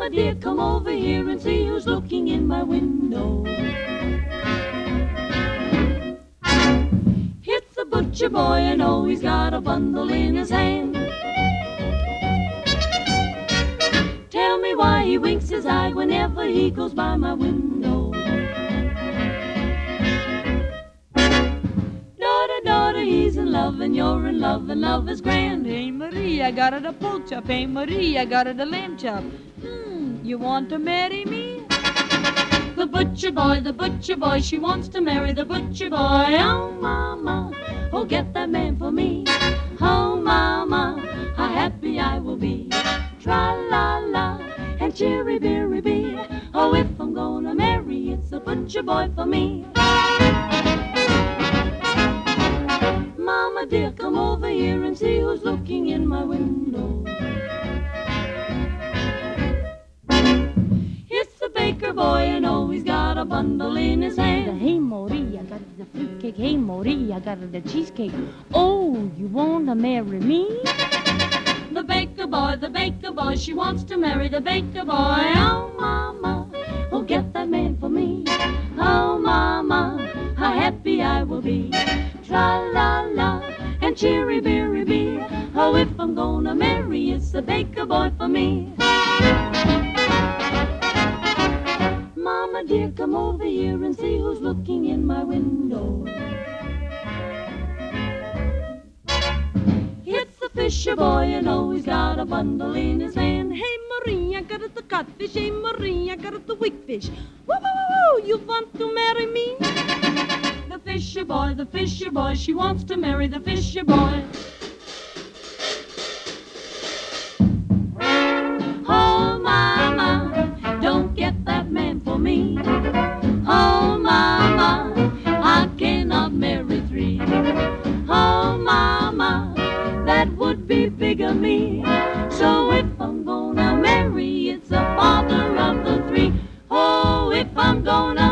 Mama dear, come over here and see who's looking in my window. It's the butcher boy, and oh, he's got a bundle in his hand. Tell me why he winks his eye whenever he goes by my window. Daughter, daughter, he's in love, and you're in love, and love is grand. Hey Marie, I got her the pork chop. Hey Marie, I got her the lamb chop. You want to marry me? The butcher boy, she wants to marry the butcher boy. Oh, mama, oh, get that man for me. Oh, mama, how happy I will be. Tra-la-la, and chirry-birry-bee. Oh, if I'm gonna marry, it's the butcher boy for me. Mama dear, come over here and see who's looking in my window. It's the baker boy, and oh, he's got a bundle in his hand. Hey Marie, I got the fruitcake. Hey Marie, I got the cheesecake. Oh, you wanna marry me? The baker boy, she wants to marry the baker boy. Oh, mama, oh, get that man for me. Oh, mama, how happy I will be. Tra-la-la, and chirry-birry-bee. Oh, if I'm gonna marry, it's the baker boy for me. Mama dear, come over here and see who's looking in my window. It's the fisher boy, and oh, he's got a bundle in his hand. Hey Marie, I got the codfish. Hey Marie, I got the wickfish. Woo, woo, woo, you want to marry me? The fisher boy, she wants to marry the fisher boy. Oh, mama, don't get that man for me. Oh, mama, I cannot marry three. Oh, mama, that would be bigamy. So if I'm gonna marry, it's the father of the three. Oh, if I'm gonna